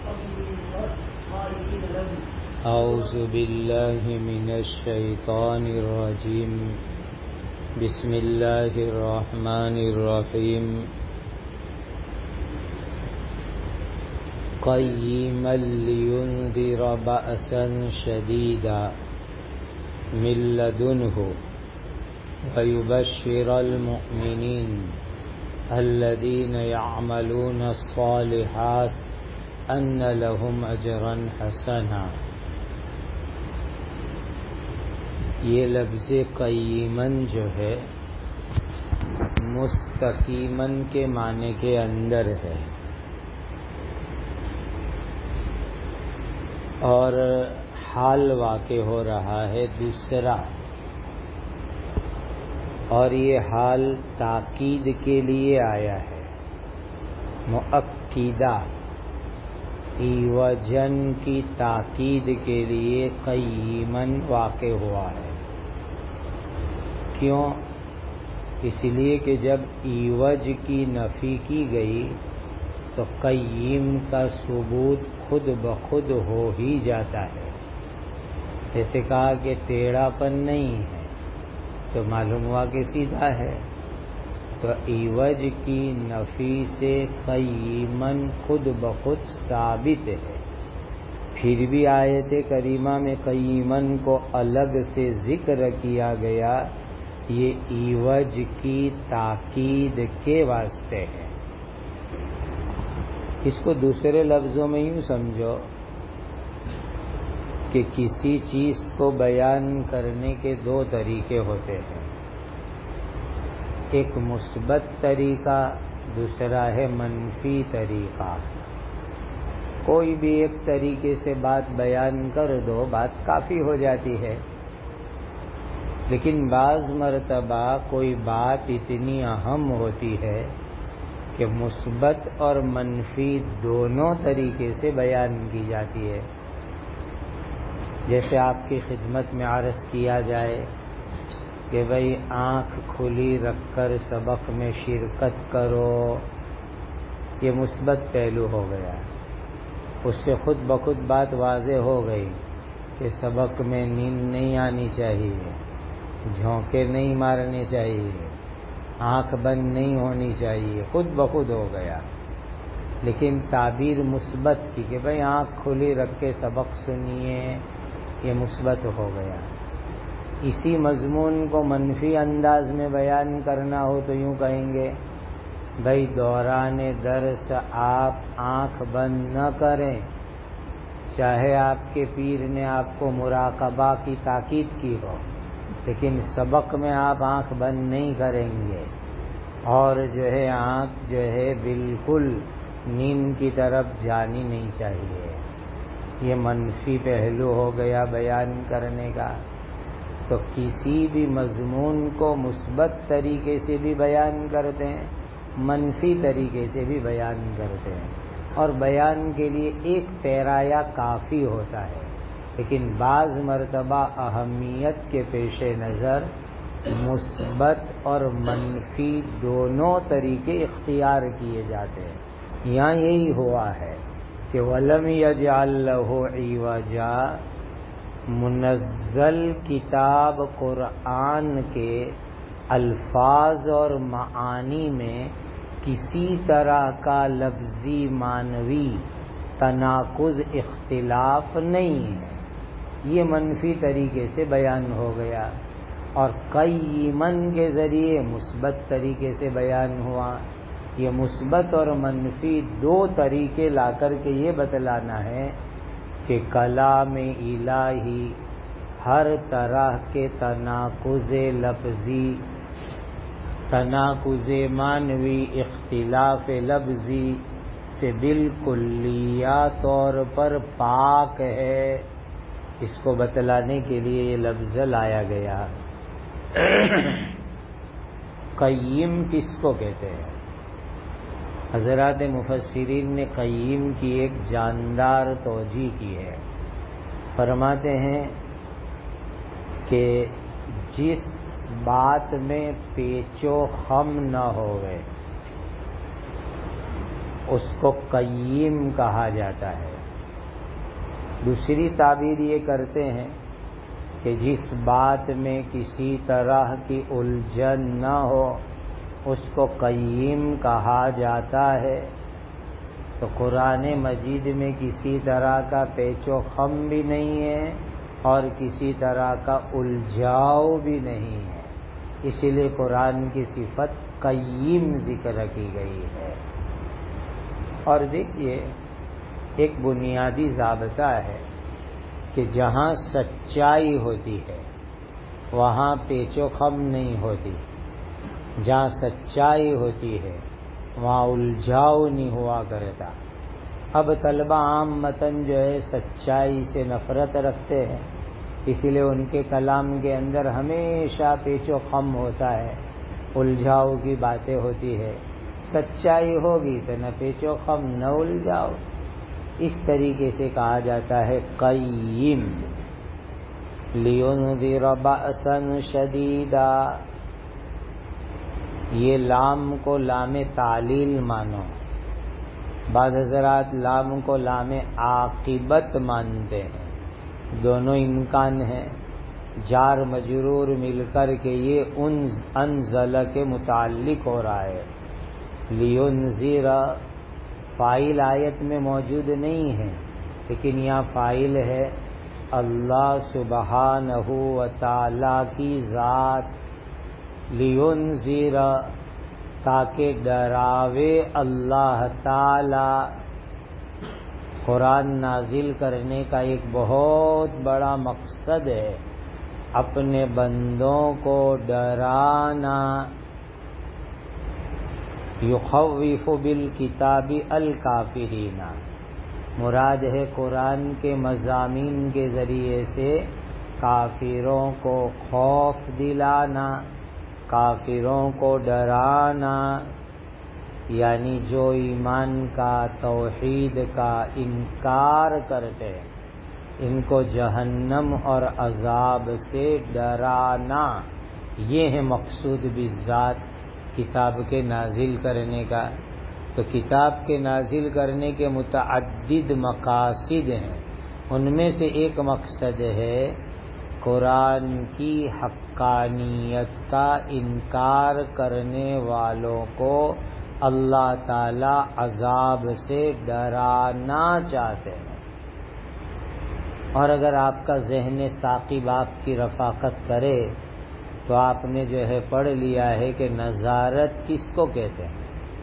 أعوذ بالله من الشيطان الرجيم بسم الله الرحمن الرحيم قيما لينذر بأسا شديدا من لدنه ويبشر المؤمنين الذين يعملون الصالحات أن لهم أجرا حسنا. یہ لفظ قیمن جو ہے مستقیمن کے معنی کے اندر ہے اور حال واقع ہو رہا ہے دوسرا، اور یہ حال تاکید کے لیے آیا ہے، مؤکدہ ایوجن کی تاکید کے لیے قیمن واقع ہوا ہے۔ کیوں؟ اس لیے کہ جب ایوج کی نفی کی گئی تو قیم کا ثبوت خود بخود ہو ہی جاتا ہے۔ جیسے کہا کہ ٹیڑھا پن نہیں ہے تو معلوم ہوا کہ سیدھا ہے، تو ایوج کی نفی سے قیمن خود بخود ثابت ہے۔ پھر بھی آیت کریمہ میں قیمن کو الگ سے ذکر کیا گیا، یہ ایوج کی تاکید کے واسطے ہے۔ اس کو دوسرے لفظوں میں یوں سمجھو کہ کسی چیز کو بیان کرنے کے دو طریقے ہوتے ہیں، ایک مثبت طریقہ، دوسرا ہے منفی طریقہ۔ کوئی بھی ایک طریقے سے بات بیان کر دو، بات کافی ہو جاتی ہے، لیکن بعض مرتبہ کوئی بات اتنی اہم ہوتی ہے کہ مثبت اور منفی دونوں طریقے سے بیان کی جاتی ہے۔ جیسے آپ کی خدمت میں عرض کیا جائے کہ بھئی آنکھ کھلی رکھ کر سبق میں شرکت کرو، یہ مثبت پہلو ہو گیا، اس سے خود بخود بات واضح ہو گئی کہ سبق میں نیند نہیں آنی چاہیے، جھونکے نہیں مارنے چاہیے، آنکھ بند نہیں ہونی چاہیے، خود بخود ہو گیا۔ لیکن تعبیر مثبت کی کہ بھئی آنکھ کھلی رکھ کے سبق سنیے، یہ مثبت ہو گیا۔ اسی مضمون کو منفی انداز میں بیان کرنا ہو تو یوں کہیں گے بھئی دوران درس آپ آنکھ بند نہ کریں، چاہے آپ کے پیر نے آپ کو مراقبہ کی تاکید کی ہو، لیکن سبق میں آپ آنکھ بند نہیں کریں گے، اور جو ہے آنکھ جو ہے بالکل نیند کی طرف جانی نہیں چاہیے۔ یہ منفی پہلو ہو گیا بیان کرنے کا۔ تو کسی بھی مضمون کو مثبت طریقے سے بھی بیان کرتے ہیں، منفی طریقے سے بھی بیان کرتے ہیں، اور بیان کے لیے ایک پیرایا کافی ہوتا ہے، لیکن بعض مرتبہ اہمیت کے پیش نظر مثبت اور منفی دونوں طریقے اختیار کیے جاتے ہیں۔ یہاں یہی ہوا ہے کہ وَلَمْ يَجْعَلْ لَهُ عِوَجًا، منزل کتاب قرآن کے الفاظ اور معانی میں کسی طرح کا لفظی معنوی تناقض اختلاف نہیں ہے، یہ منفی طریقے سے بیان ہو گیا، اور قیمن کے ذریعے مثبت طریقے سے بیان ہوا۔ یہ مثبت اور منفی دو طریقے لا کر کے یہ بتلانا ہے کہ کلام الہی ہر طرح کے تناقض لفظی، تناقض معنوی، اختلاف لفظی سے بالکلیہ طور پر پاک ہے۔ اس کو بتلانے کے لیے یہ لفظ لایا گیا۔ قیم کس کو کہتے ہیں؟ حضرات مفسرین نے قیم کی ایک جاندار توجیہ کی ہے۔ فرماتے ہیں کہ جس بات میں پیچ و خم نہ ہوئے اس کو قیم کہا جاتا ہے۔ دوسری تعبیر یہ کرتے ہیں کہ جس بات میں کسی طرح کی الجھن نہ ہو اس کو قیم کہا جاتا ہے. تو قرآن مجید میں کسی طرح کا پیچ و خم بھی نہیں ہے اور کسی طرح کا الجھاؤ بھی نہیں ہے، اسی لیے قرآن کی صفت قیم ذکر کی گئی ہے. اور دیکھیے ایک بنیادی ضابطہ ہے کہ جہاں سچائی ہوتی ہے وہاں پیچ و خم نہیں ہوتی، جہاں سچائی ہوتی ہے وہاں الجھاؤ نہیں ہوا کرتا. اب طلبہ عامتاً جو ہے سچائی سے نفرت رکھتے ہیں، اسی لیے ان کے کلام کے اندر ہمیشہ پیچ و خم ہوتا ہے، الجھاؤ کی باتیں ہوتی ہے. سچائی ہوگی تو نہ پیچ و خم نہ الجھاؤ. اس طریقے سے کہا جاتا ہے قیم. لِيُنذِرَ بَأْسًا شَدِيدًا، یہ لام کو لام تعلیل مانو. بعض حضرات لام کو لام عاقبت مانتے ہیں، دونوں امکان ہیں. جار مجرور مل کر کے یہ انزل کے متعلق ہو رہا ہے. لِيُنذِرَ فاعل آیت میں موجود نہیں ہے، لیکن یہاں فاعل ہے اللہ سبحانہ و تعالی کی ذات. لِيُنذِرَ تاکہ ڈراوے اللہ تعالی. قرآن نازل کرنے کا ایک بہت بڑا مقصد ہے اپنے بندوں کو ڈرانا. یخوف بالکتاب الکافرین، مراد ہے قرآن کے مضامین کے ذریعے سے کافروں کو خوف دلانا، کافروں کو ڈرانا. یعنی جو ایمان کا توحید کا انکار کرتے ہیں ان کو جہنم اور عذاب سے ڈرانا. یہ ہے مقصود بالذات کتاب کے نازل کرنے کا. تو کتاب کے نازل کرنے کے متعدد مقاصد ہیں، ان میں سے ایک مقصد ہے قرآن کی حقانیت کا انکار کرنے والوں کو اللہ تعالی عذاب سے ڈرانا چاہتے ہیں. اور اگر آپ کا ذہن ثاقب آپ کی رفاقت کرے تو آپ نے جو ہے پڑھ لیا ہے کہ نظارت کس کو کہتے ہیں.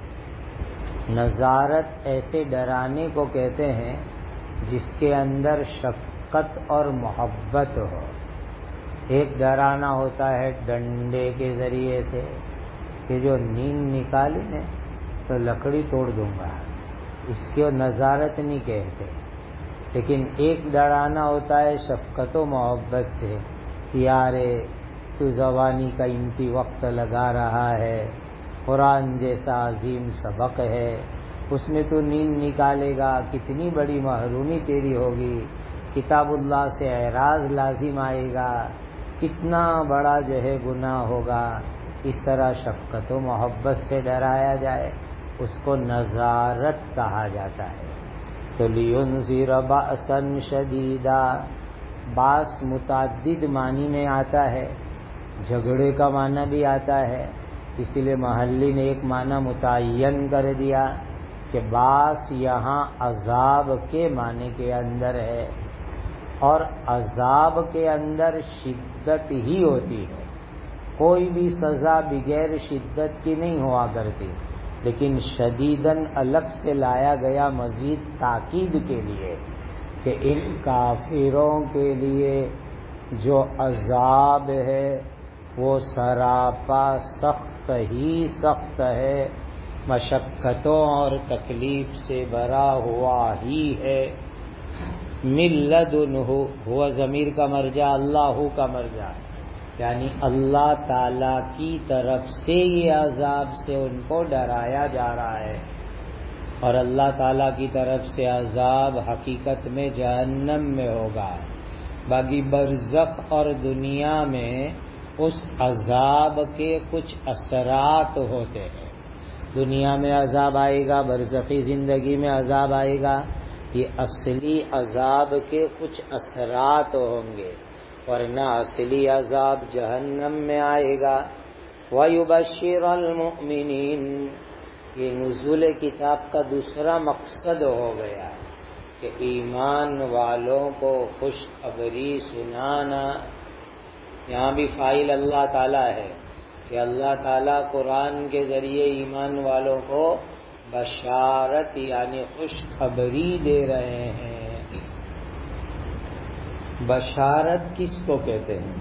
نظارت ایسے ڈرانے کو کہتے ہیں جس کے اندر شفقت اور محبت ہو. ایک ڈرانا ہوتا ہے ڈنڈے کے ذریعے سے کہ جو نیند نکالی نے تو لکڑی توڑ دوں گا، اس کو نظارت نہیں کہتے. لیکن ایک ڈرانا ہوتا ہے شفقت و محبت سے، یارے تو زبانی کا انتی وقت لگا رہا ہے، قرآن جیسا عظیم سبق ہے، اس میں تو نیند نکالے گا، کتنی بڑی محرومی تیری ہوگی، کتاب اللہ سے اعراض لازم آئے گا، کتنا بڑا جو ہے گناہ ہوگا. اس طرح شفقت و محبت سے ڈرایا جائے اس کو نظارت کہا جاتا ہے. تو لِيُنذِرَ بَأْسًا شَدِيدًا، باس متعدد معنی میں آتا ہے، جھگڑے کا معنی بھی آتا ہے. اسی لیے محلی نے ایک معنی متعین کر دیا کہ باس یہاں عذاب کے معنی کے اندر ہے، اور عذاب کے اندر شدت ہی ہوتی ہے. کوئی بھی سزا بغیر شدت کی نہیں ہوا کرتی، لیکن شدیداً الگ سے لایا گیا مزید تاکید کے لیے کہ ان کافروں کے لیے جو عذاب ہے وہ سراپا سخت ہی سخت ہے، مشقتوں اور تکلیف سے بھرا ہوا ہی ہے. من لدنہ، ہوا ضمیر کا مرجع اللہ کا مرجع، یعنی اللہ تعالی کی طرف سے یہ عذاب سے ان کو ڈرایا جا رہا ہے. اور اللہ تعالی کی طرف سے عذاب حقیقت میں جہنم میں ہوگا. باقی برزخ اور دنیا میں اس عذاب کے کچھ اثرات ہوتے ہیں. دنیا میں عذاب آئے گا، برزخی زندگی میں عذاب آئے گا، یہ اصلی عذاب کے کچھ اثرات ہوں گے، ورنہ اصلی عذاب جہنم میں آئے گا۔ وَيُبَشِّرَ الْمُؤْمِنِينَ، یہ نزول کتاب کا دوسرا مقصد ہو گیا کہ ایمان والوں کو خوشخبری سنانا۔ یہاں بھی فاعل اللہ تعالیٰ ہے کہ اللہ تعالیٰ قرآن کے ذریعے ایمان والوں کو بشارت یعنی خوشخبری دے رہے ہیں۔ بشارت کس کو کہتے ہیں؟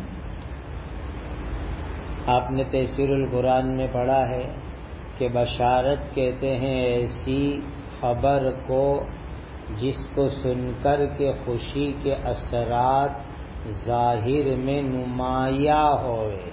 آپ نے تفسیر القرآن میں پڑھا ہے کہ بشارت کہتے ہیں ایسی خبر کو جس کو سن کر کے خوشی کے اثرات ظاہر میں نمایاں ہوئے،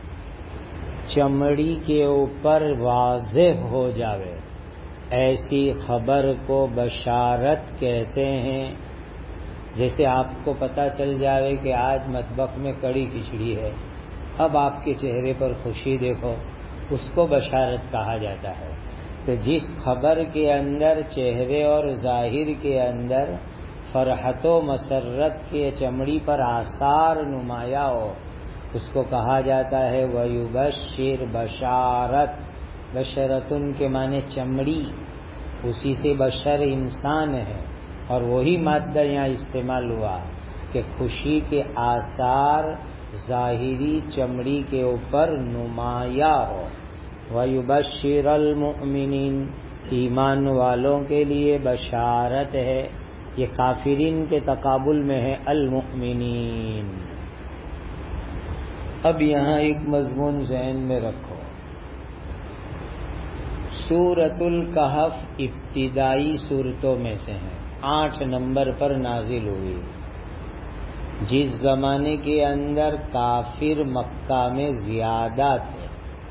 چمڑی کے اوپر واضح ہو جاوے، ایسی خبر کو بشارت کہتے ہیں۔ جیسے آپ کو پتہ چل جاوے کہ آج مطبخ میں کڑی کھچڑی ہے، اب آپ کے چہرے پر خوشی دیکھو، اس کو بشارت کہا جاتا ہے۔ تو جس خبر کے اندر چہرے اور ظاہر کے اندر فرحت و مسرت کے چمڑی پر آثار نمایاں ہو، اس کو کہا جاتا ہے وَيُبَشِّرْ بشارت۔ بشرتن کے معنی چمڑی، اسی سے بشر انسان ہے، اور وہی مادہ یہاں استعمال ہوا کہ خوشی کے آثار ظاہری چمڑی کے اوپر نمایاں ہو۔ وَيُبَشِّرَ الْمُؤْمِنِينَ، ایمان والوں کے لیے بشارت ہے۔ یہ کافرین کے تقابل میں ہے المؤمنین۔ اب یہاں ایک مضمون ذہن میں رکھو، سورۃ الکہف ابتدائی صورتوں میں سے ہے، 8 نمبر پر نازل ہوئی۔ جس زمانے کے اندر کافر مکہ میں زیادہ تھے،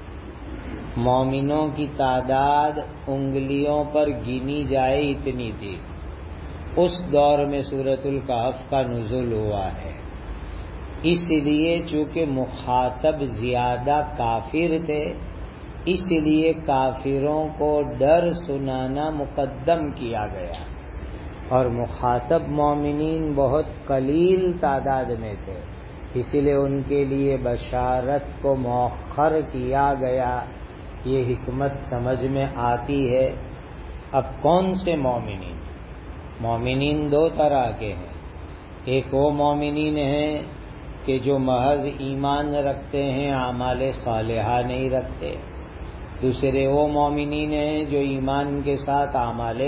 مومنوں کی تعداد انگلیوں پر گنی جائے اتنی تھی، اس دور میں سورۃ الکہف کا نزول ہوا ہے۔ اس لیے چونکہ مخاطب زیادہ کافر تھے، اس لیے کافروں کو ڈر سنانا مقدم کیا گیا، اور مخاطب مومنین بہت قلیل تعداد میں تھے، اسی لیے ان کے لیے بشارت کو مؤخر کیا گیا۔ یہ حکمت سمجھ میں آتی ہے۔ اب کون سے مومنین؟ مومنین 2 طرح کے ہیں۔ ایک وہ مومنین ہیں کہ جو محض ایمان رکھتے ہیں، اعمال صالحہ نہیں رکھتے۔ دوسرے وہ مومنین ہیں جو ایمان کے ساتھ اعمال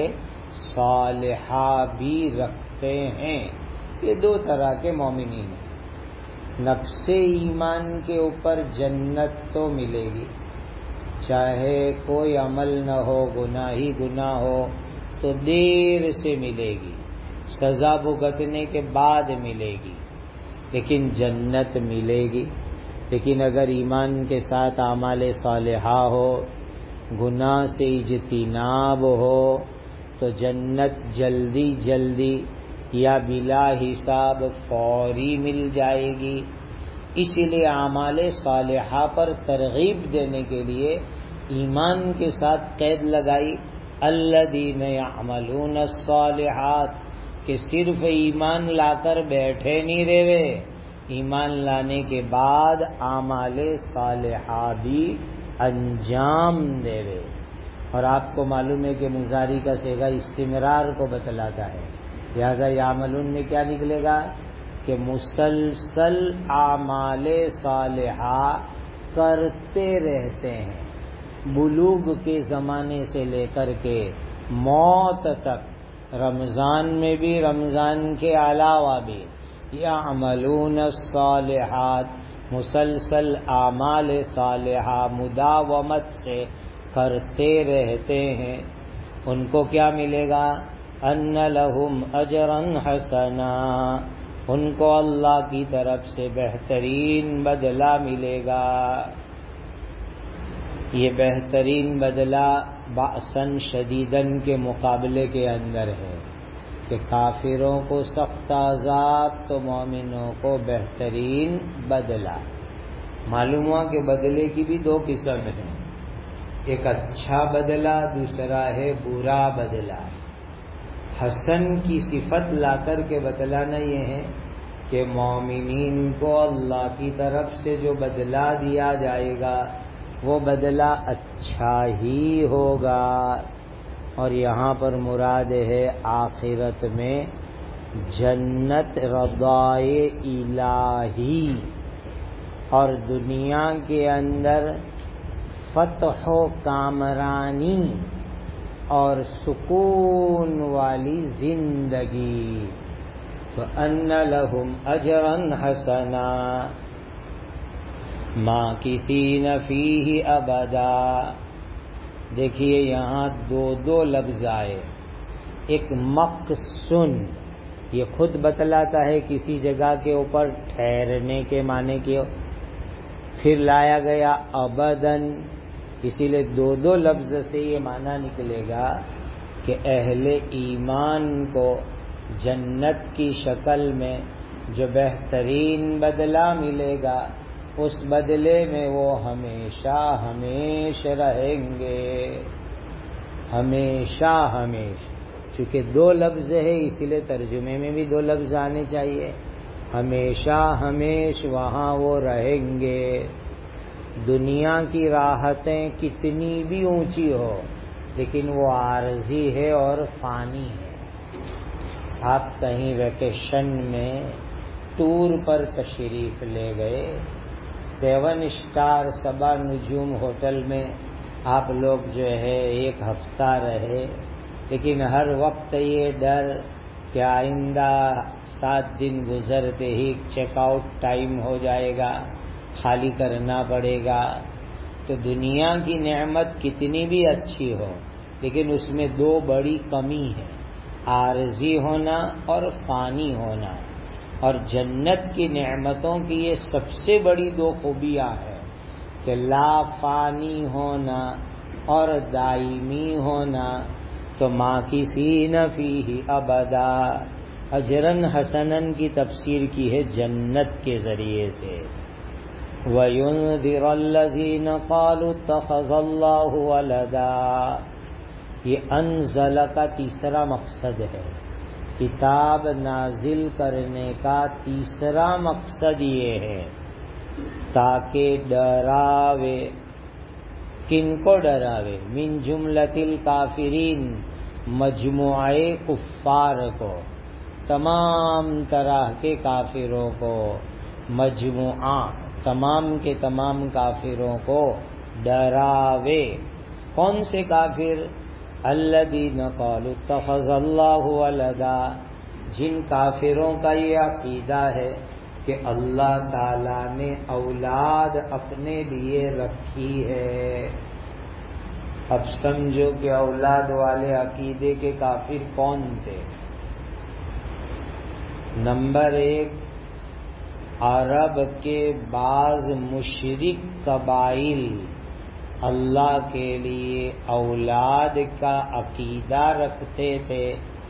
صالحہ بھی رکھتے ہیں۔ یہ 2 طرح کے مومنین ہیں۔ نفس ایمان کے اوپر جنت تو ملے گی، چاہے کوئی عمل نہ ہو، گناہ ہی گناہ ہو تو دیر سے ملے گی، سزا بھگتنے کے بعد ملے گی، لیکن جنت ملے گی۔ لیکن اگر ایمان کے ساتھ اعمال صالحہ ہو، گناہ سے اجتناب ہو، تو جنت جلدی جلدی یا بلا حساب فوری مل جائے گی۔ اسی لیے اعمال صالحہ پر ترغیب دینے کے لیے ایمان کے ساتھ قید لگائی، الذین یعملون الصالحات، کہ صرف ایمان لا کر بیٹھے نہیں رہے، ایمان لانے کے بعد اعمال صالحہ بھی انجام دے رہے۔ اور آپ کو معلوم ہے کہ مضارع کا صیغہ استمرار کو بتلاتا ہے، لہذا یعملون میں کیا نکلے گا کہ مسلسل اعمال صالحہ کرتے رہتے ہیں، بلوغ کے زمانے سے لے کر کے موت تک، رمضان میں بھی، رمضان کے علاوہ بھی، یعملون الصالحات، مسلسل اعمال صالحہ مداومت سے کرتے رہتے ہیں۔ ان کو کیا ملے گا؟ ان لہم اجرا حسنا، ان کو اللہ کی طرف سے بہترین بدلہ ملے گا۔ یہ بہترین بدلہ بأساً شدیداً کے مقابلے کے اندر ہے کہ کافروں کو سخت عذاب تو مومنوں کو بہترین بدلہ۔ معلوم ہوا کہ بدلے کی بھی 2 قسم ہیں، ایک اچھا بدلہ، دوسرا ہے برا بدلہ۔ حسن کی صفت لا کر کے بتلانا یہ ہے کہ مومنین کو اللہ کی طرف سے جو بدلہ دیا جائے گا وہ بدلہ اچھا ہی ہوگا. اور یہاں پر مراد ہے آخرت میں جنت رضائے الہی، اور دنیا کے اندر فتح و کامرانی اور سکون والی زندگی. تو ان لہم اجرا حسنا ماکثین فیہ ابدا. دیکھیے یہاں دو لفظ آئے. ایک مقصن، یہ خود بتلاتا ہے کسی جگہ کے اوپر ٹھہرنے کے معنی کی. پھر لایا گیا ابدن، اسی لیے دو لفظ سے یہ معنی نکلے گا کہ اہل ایمان کو جنت کی شکل میں جو بہترین بدلہ ملے گا اس بدلے میں وہ ہمیشہ ہمیشہ رہیں گے. ہمیشہ ہمیشہ، چونکہ دو لفظ ہے اسی لیے ترجمے میں بھی دو لفظ آنے چاہیے. ہمیشہ ہمیشہ وہاں وہ رہیں گے. دنیا کی راحتیں کتنی بھی اونچی ہو لیکن وہ عارضی ہے اور فانی ہے. آپ کہیں ویکیشن میں ٹور پر تشریف لے گئے، 7 اسٹار 7 نجوم ہوٹل میں آپ لوگ جو ہے 1 ہفتہ رہے، لیکن ہر وقت یہ ڈر کہ آئندہ 7 دن گزرتے ہی چیک آؤٹ ٹائم ہو جائے گا، خالی کرنا پڑے گا. تو دنیا کی نعمت کتنی بھی اچھی ہو لیکن اس میں 2 بڑی کمی ہے، عارضی ہونا اور فانی ہونا. اور جنت کی نعمتوں کی یہ سب سے بڑی 2 خوبیاں ہیں کہ لا فانی ہونا اور دائمی ہونا. تو ماکثین فیہ ابدا، اجرن حسنن کی تفسیر کی ہے جنت کے ذریعے سے. وَيُنذِرَ الَّذِينَ قَالُوا اتَّخَذَ اللَّهُ وَلَدًا. یہ انزل کا تیسرا مقصد ہے. کتاب نازل کرنے کا تیسرا مقصد یہ ہے تاکہ ڈراوے. کن کو ڈراوے؟ من جملۃ الکافرین، مجموعہ کفار کو، تمام طرح کے کافروں کو. مجموعہ تمام کے تمام کافروں کو ڈراوے. کون سے کافر؟ الذین قالوا اتخذ اللہ ولدا، جن کافروں کا یہ عقیدہ ہے کہ اللہ تعالی نے اولاد اپنے لیے رکھی ہے. اب سمجھو کہ اولاد والے عقیدے کے کافر کون تھے. نمبر 1، عرب کے بعض مشرک قبائل اللہ کے لیے اولاد کا عقیدہ رکھتے تھے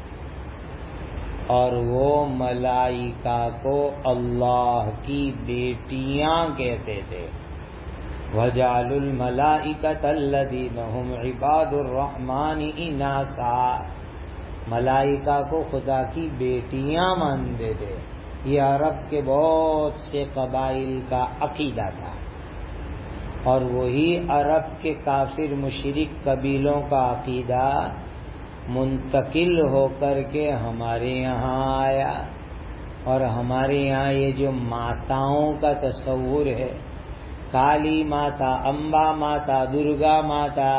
اور وہ ملائکہ کو اللہ کی بیٹیاں کہتے تھے. وَجَعَلُوا الْمَلَائِكَةَ الَّذِينَ هُمْ عِبَادُ الرَّحْمَنِ إِنَاثًا، ملائکہ کو خدا کی بیٹیاں مانتے تھے. یہ عرب کے بہت سے قبائل کا عقیدہ تھا اور وہی عرب کے کافر مشرک قبیلوں کا عقیدہ منتقل ہو کر کے ہمارے یہاں آیا. اور ہمارے یہاں یہ جو ماتاؤں کا تصور ہے، کالی ماتا، امبا ماتا، درگا ماتا،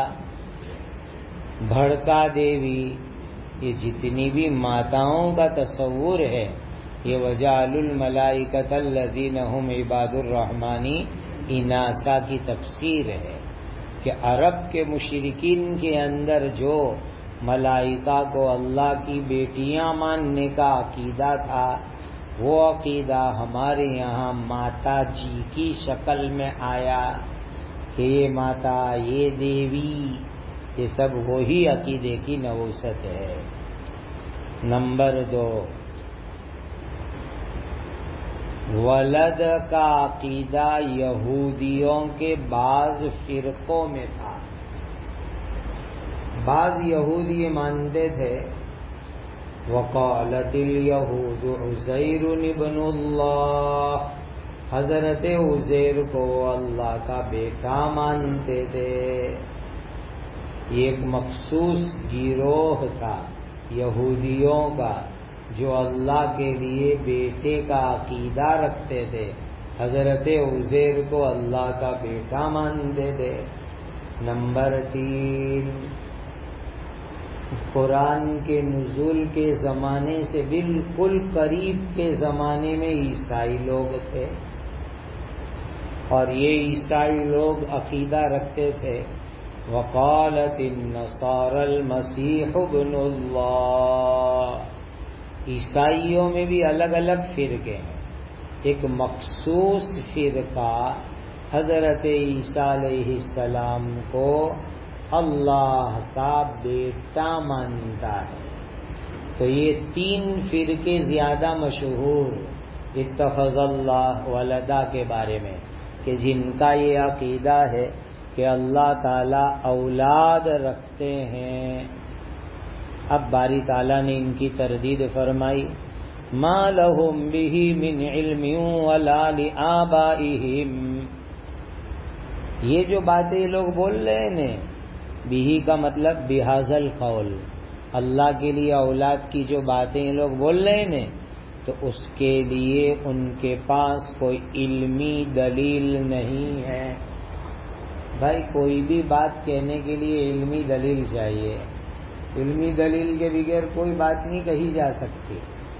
بھڑکا دیوی، یہ جتنی بھی ماتاؤں کا تصور ہے یہ وَجَعَلُوا الْمَلَائِكَةَ الَّذِينَ هُمْ عِبَادُ الرَّحْمَنِ اناسا کی تفسیر ہے کہ عرب کے مشرکین کے اندر جو ملائکہ کو اللہ کی بیٹیاں ماننے کا عقیدہ تھا وہ عقیدہ ہمارے یہاں ماتا جی کی شکل میں آیا کہ یہ ماتا، یہ دیوی، یہ سب وہی عقیدے کی نوست ہے. نمبر 2، ولد کا عقیدہ یہودیوں کے بعض فرقوں میں تھا. بعض یہودی مانتے تھے وقالت الیہود عزیر ابن اللہ، حضرت عزیر کو اللہ کا بیٹا مانتے تھے. یہ ایک مخصوص گروہ تھا یہودیوں کا جو اللہ کے لیے بیٹے کا عقیدہ رکھتے تھے. حضرت عزیر کو اللہ کا بیٹا مانتے تھے. نمبر 3، قرآن کے نزول کے زمانے سے بالکل قریب کے زمانے میں عیسائی لوگ تھے، اور یہ عیسائی لوگ عقیدہ رکھتے تھے وقالت النصارى المسیح ابن اللہ. عیسائیوں میں بھی الگ الگ فرقے ہیں. ایک مخصوص فرقہ حضرت عیسیٰ علیہ السلام کو اللہ کا بیٹا مانتا ہے. تو یہ 3 فرقے زیادہ مشہور اتخذ اللہ ولدا کے بارے میں، کہ جن کا یہ عقیدہ ہے کہ اللہ تعالی اولاد رکھتے ہیں. اب باری تعالیٰ نے ان کی تردید فرمائی، ما لهم به من علم ولا لآبائهم. یہ جو باتیں لوگ بول رہے ہیں، بھی کا مطلب بہذا القول، اللہ کے لیے اولاد کی جو باتیں لوگ بول رہے ہیں تو اس کے لیے ان کے پاس کوئی علمی دلیل نہیں ہے. بھائی کوئی بھی بات کہنے کے لیے علمی دلیل چاہیے. علمی دلیل کے بغیر کوئی بات نہیں کہی جا سکتی.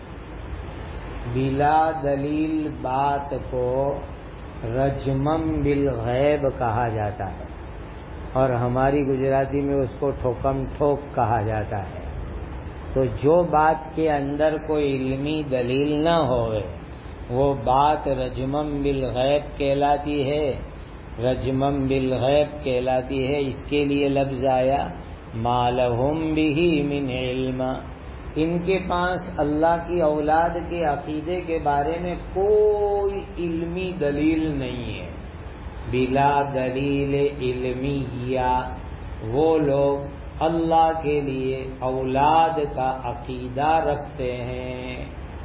بلا دلیل بات کو رجمم بالغیب کہا جاتا ہے، اور ہماری گجراتی میں اس کو ٹھوکم ٹھوک کہا جاتا ہے. تو جو بات کے اندر کوئی علمی دلیل نہ ہوئے وہ بات رجمم بالغیب کہلاتی ہے. رجمم بالغیب کہلاتی ہے. اس کے لیے لفظ آیا ما لہم بہ من علم. ان کے پاس اللہ کی اولاد کے عقیدے کے بارے میں کوئی علمی دلیل نہیں ہے. بلا دلیل علمیہ وہ لوگ اللہ کے لیے اولاد کا عقیدہ رکھتے ہیں.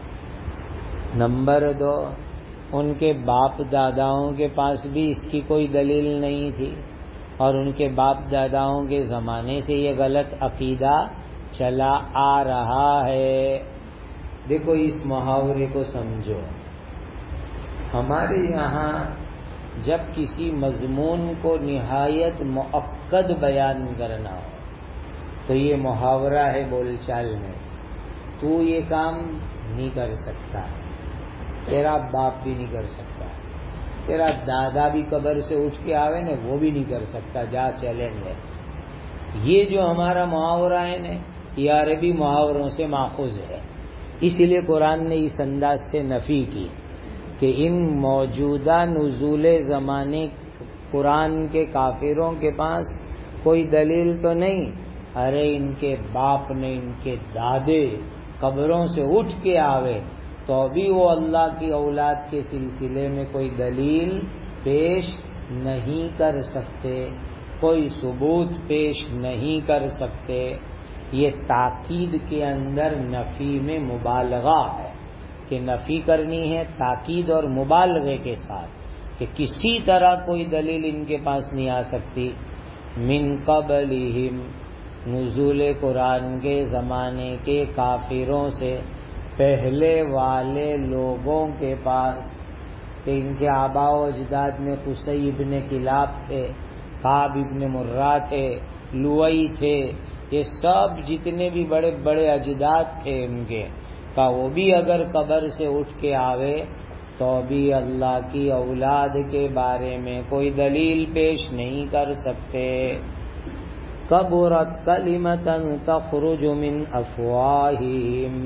نمبر 2، ان کے باپ داداؤں کے پاس بھی اس کی کوئی دلیل نہیں تھی، اور ان کے باپ داداؤں کے زمانے سے یہ غلط عقیدہ چلا آ رہا ہے. دیکھو اس محاورے کو سمجھو. ہمارے یہاں جب کسی مضمون کو نہایت مؤکد بیان کرنا ہو تو یہ محاورہ ہے بول چال میں، تو یہ کام نہیں کر سکتا، تیرا باپ بھی نہیں کر سکتا، تیرا دادا بھی قبر سے اٹھ کے آوے نا وہ بھی نہیں کر سکتا، جا چیلنج ہے. یہ جو ہمارا محاورہ ہے نا یہ عربی محاوروں سے ماخوذ ہے. اسی لیے قرآن نے اس انداز سے نفی کی کہ ان موجودہ نزول زمانے قرآن کے کافروں کے پاس کوئی دلیل تو نہیں. ارے ان کے باپ نے، ان کے دادے قبروں سے اٹھ کے آوے تو بھی وہ اللہ کی اولاد کے سلسلے میں کوئی دلیل پیش نہیں کر سکتے، کوئی ثبوت پیش نہیں کر سکتے. یہ تاکید کے اندر نفی میں مبالغہ ہے کہ نفی کرنی ہے تاکید اور مبالغے کے ساتھ کہ کسی طرح کوئی دلیل ان کے پاس نہیں آ سکتی. من قبلہم نزول قرآن کے زمانے کے کافروں سے پہلے والے لوگوں کے پاس، کہ ان کے آباء و اجداد میں قصی ابن کلاب تھے، کعب ابن مرہ تھے، لوئی تھے، یہ سب جتنے بھی بڑے بڑے اجداد تھے ان کے کا وہ بھی اگر قبر سے اٹھ کے آوے تو بھی اللہ کی اولاد کے بارے میں کوئی دلیل پیش نہیں کر سکتے. کبرت کلمۃ تخرج من افواہہم.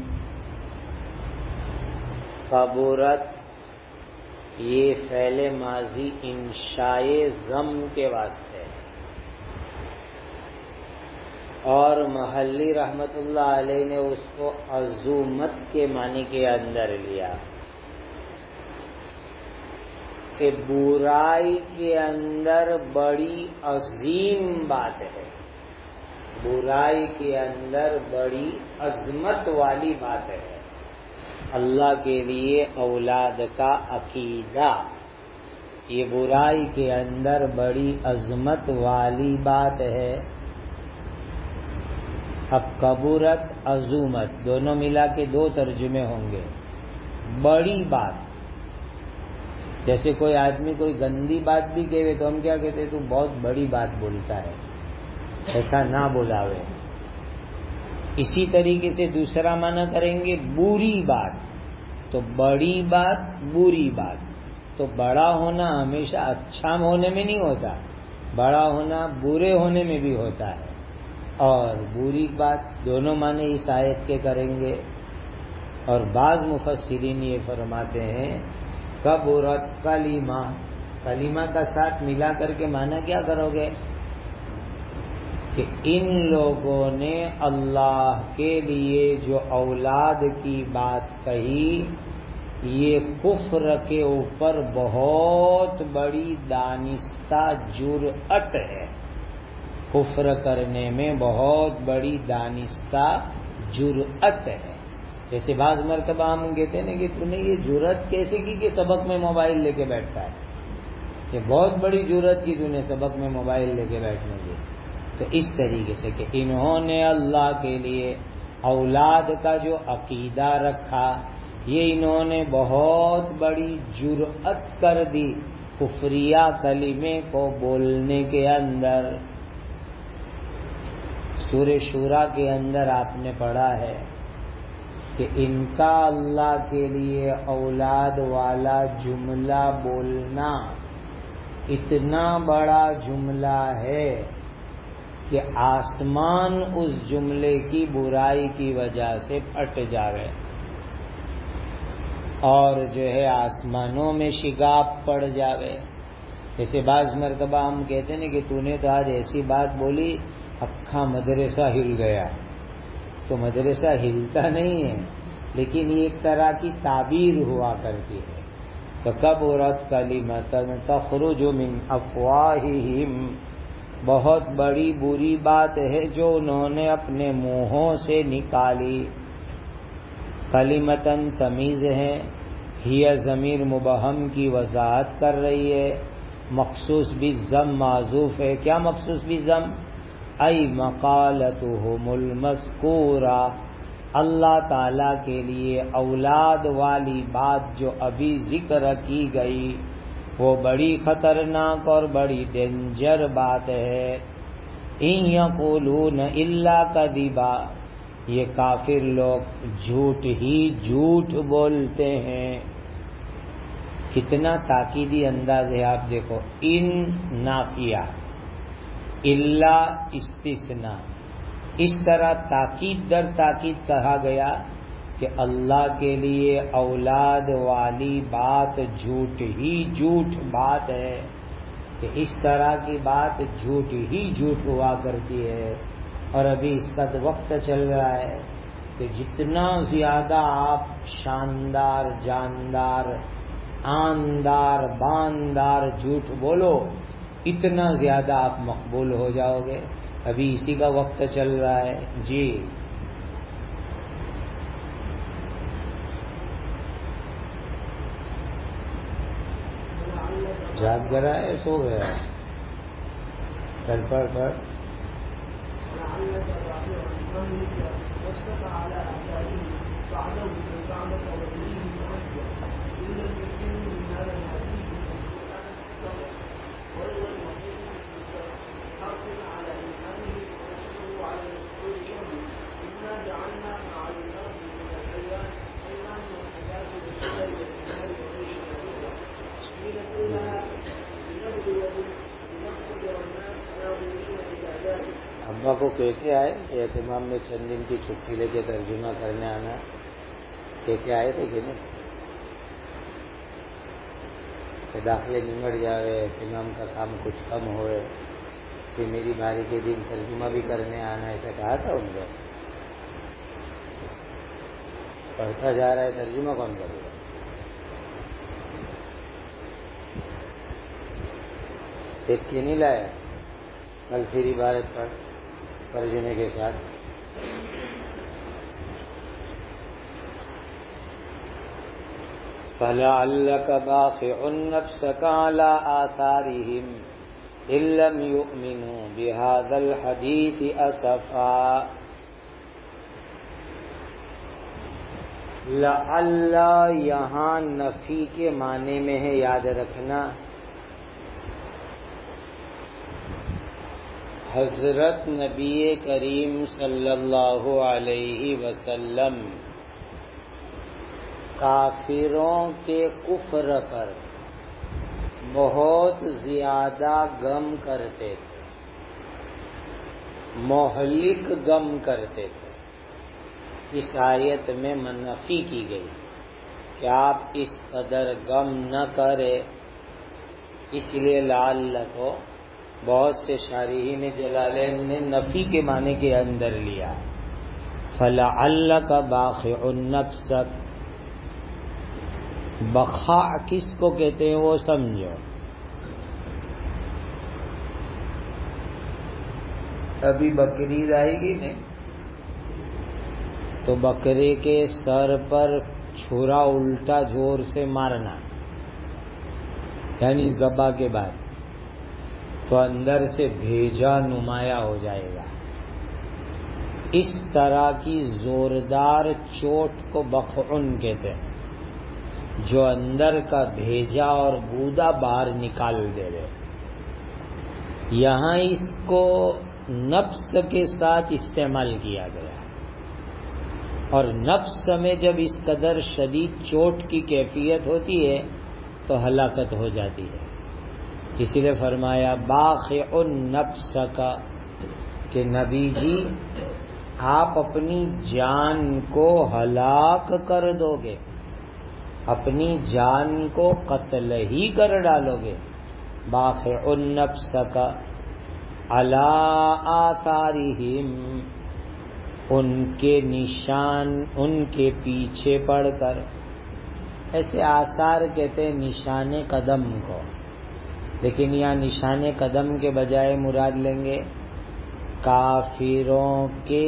کبرت یہ فعل ماضی انشاء ضم کے واسطے ہے، اور محلی رحمت اللہ علیہ نے اس کو عظمت کے معنی کے اندر لیا کہ برائی کے اندر بڑی عظیم بات ہے. برائی کے اندر بڑی عظمت والی بات ہے اللہ کے لیے اولاد کا عقیدہ. یہ برائی کے اندر بڑی عظمت والی بات ہے. اب کبورت عظومت دونوں ملا کے دو ترجمے ہوں گے. بڑی بات، جیسے کوئی آدمی کوئی گندی بات بھی کہے تو ہم کیا کہتے تو بہت بڑی بات بولتا ہے، ایسا نہ بولاوے. اسی طریقے سے دوسرا معنی کریں گے بری بات. تو بڑی بات بری بات، تو بڑا ہونا ہمیشہ اچھا ہونے میں نہیں ہوتا، بڑا ہونا برے ہونے میں بھی ہوتا ہے. اور بری بات دونوں معنی اس آیت کے کریں گے. اور بعض مفسرین یہ فرماتے ہیں کبرت کلمہ، کلمہ کا ساتھ ملا کر کے معنی کیا کرو گے کہ ان لوگوں نے اللہ کے لیے جو اولاد کی بات کہی یہ کفر کے اوپر بہت بڑی دانستہ جرأت ہے. کفر کرنے میں بہت بڑی دانستہ جرأت ہے. جیسے بعض مرتبہ ہم کہتے ہیں کہ تو نے یہ جرأت کیسے کی کہ سبق میں موبائل لے کے بیٹھتا ہے، یہ بہت بڑی جرأت کی تو نے سبق میں موبائل لے کے بیٹھنے کی. تو اس طریقے سے کہ انہوں نے اللہ کے لیے اولاد کا جو عقیدہ رکھا یہ انہوں نے بہت بڑی جرأت کر دی کفریہ کلمے کو بولنے کے اندر. سورہ شورا کے اندر آپ نے پڑھا ہے کہ ان کا اللہ کے لیے اولاد والا جملہ بولنا اتنا بڑا جملہ ہے کہ آسمان اس جملے کی برائی کی وجہ سے پھٹ جاوے اور جو ہے آسمانوں میں شگاف پڑ جاوے. جیسے بعض مرتبہ ہم کہتے ہیں کہ تو نے تو آج ایسی بات بولی اکھا مدرسہ ہل گیا. تو مدرسہ ہلتا نہیں ہے لیکن یہ ایک طرح کی تعبیر ہوا کرتی ہے. کبرت کلمۃ تخرج من افواہہم، بہت بڑی بری بات ہے جو انہوں نے اپنے منہوں سے نکالی. کلمتن تمیز ہے، ہی ضمیر مبہم کی وضاحت کر رہی ہے. مخصوص بالضم معذوف ہے. کیا مخصوص بالضم؟ ای مقالتہم المذکورہ، اللہ تعالی کے لیے اولاد والی بات جو ابھی ذکر کی گئی وہ بڑی خطرناک اور بڑی ڈینجر بات ہے. ان یقولون الا کذبا، یہ کافر لوگ جھوٹ ہی جھوٹ بولتے ہیں. کتنا تاکیدی انداز ہے آپ دیکھو. ان نافیہ، الا استثناء، اس طرح تاکید در تاکید کہا گیا کہ اللہ کے لیے اولاد والی بات جھوٹ ہی جھوٹ بات ہے، کہ اس طرح کی بات جھوٹ ہی جھوٹ ہوا کرتی ہے. اور ابھی اس کا وقت چل رہا ہے کہ جتنا زیادہ آپ شاندار جاندار آندار باندار جھوٹ بولو اتنا زیادہ آپ مقبول ہو جاؤ گے. ابھی اسی کا وقت چل رہا ہے. جی جاگ گرا ہے، سو گیا سر پر ابا کو کہہ کے آئے اہتمام میں چند دن کی چھٹی لے کے ترجمہ کرنے آنا، کہہ کے آئے تھے کہ نہیں کہ داخلے نمٹ جاوے، اہتمام کا کام کچھ کم ہوئے، پھر میری باری کے دن ترجمہ بھی کرنے آنا، ایسا کہا تھا ان کو. پڑھتا جا رہا ہے ترجمہ کون کرے گا؟ دیکھ کے نہیں لایا. کل پھر عبارت پڑھ ترجمے کے ساتھ. فَلَعَلَّكَ بَاخِعٌ نَفْسَكَ عَلَىٰ آثَارِهِمْ إِن لَّمْ يُؤْمِنُوا بِهَٰذَا الْحَدِيثِ أَسَفًا. لعل یہاں نفی کے معنی میں ہے، یاد رکھنا. حضرت نبی کریم صلی اللہ علیہ وسلم کافروں کے کفر پر بہت زیادہ غم کرتے تھے، مہلک غم کرتے تھے. اس آیت میں منفی کی گئی کہ آپ اس قدر غم نہ کرے. اس لیے لعل کو بہت سے شارحین جلالین نے نفی کے معنی کے اندر لیا. فَلَعَلَّكَ بَاخِعٌ نَفْسَكَ، بخاع کس کو کہتے ہیں وہ سمجھو. ابھی بقرعید آئے گی نا، تو بکرے کے سر پر چھرا الٹا زور سے مارنا، یعنی ذبح کے بعد، تو اندر سے بھیجا نمایاں ہو جائے گا. اس طرح کی زوردار چوٹ کو بخعن کہتے ہیں، جو اندر کا بھیجا اور گودا باہر نکال دے رہے. یہاں اس کو نفس کے ساتھ استعمال کیا گیا، اور نفس میں جب اس قدر شدید چوٹ کی کیفیت ہوتی ہے تو ہلاکت ہو جاتی ہے. اسی لیے فرمایا باخع النفس کا، کہ نبی جی آپ اپنی جان کو ہلاک کر دو گے، اپنی جان کو قتل ہی کر ڈالو گے. باخع النفس کا علی آثارہم، ان کے نشان، ان کے پیچھے پڑ کر. ایسے آثار کہتے ہیں نشان قدم کو، لیکن یہاں نشان قدم کے بجائے مراد لیں گے کافروں کے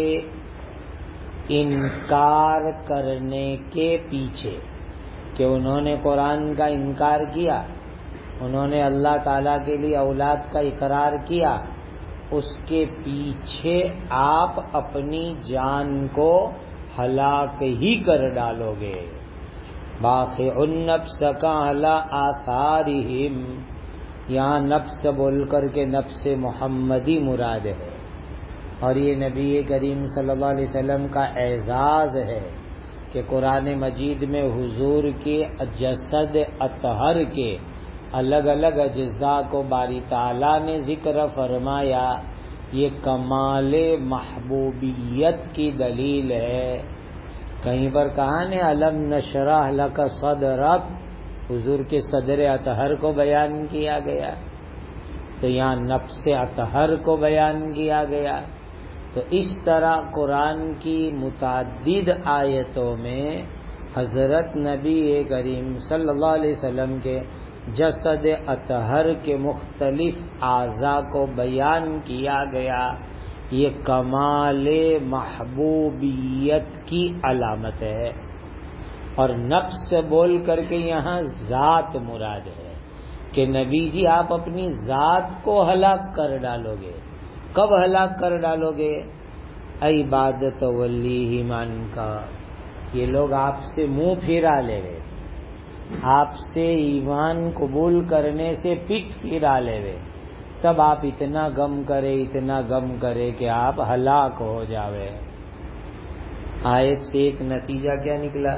انکار کرنے کے پیچھے، کہ انہوں نے قرآن کا انکار کیا، انہوں نے اللہ تعالیٰ کے لیے اولاد کا اقرار کیا، اس کے پیچھے آپ اپنی جان کو ہلاک ہی کر ڈالو گے. باخع النفس علی آثارہم، یہاں نفس بول کر کے نفس محمدی مراد ہے. اور یہ نبی کریم صلی اللہ علیہ وسلم کا اعزاز ہے کہ قرآن مجید میں حضور کے جسد اطہر کے الگ الگ اجزاء کو باری تعالیٰ نے ذکر فرمایا. یہ کمال محبوبیت کی دلیل ہے. کہیں پر کہا نے الم نشرح لک صدرک، حضور کے صدر اطہر کو بیان کیا گیا، تو یہاں نفس اطہر کو بیان کیا گیا. تو اس طرح قرآن کی متعدد آیتوں میں حضرت نبی کریم صلی اللہ علیہ وسلم کے جسد اطہر کے مختلف اعضاء کو بیان کیا گیا. یہ کمال محبوبیت کی علامت ہے. اور نفس بول کر کے یہاں ذات مراد ہے کہ نبی جی آپ اپنی ذات کو ہلاک کر ڈالو گے. کب ہلاک کر ڈالو گے؟ عبادت ولی مان کا، یہ لوگ آپ سے منہ پھیرا لے گئے، آپ سے ایمان قبول کرنے سے پٹ پھیرا لے گئے، تب آپ اتنا غم کرے، اتنا غم کرے کہ آپ ہلاک ہو جاوے. آیت سے ایک نتیجہ کیا نکلا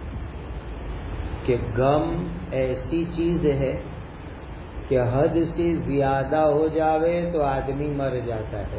کہ غم ایسی چیز ہے کہ حد سے زیادہ ہو جاوے تو آدمی مر جاتا ہے.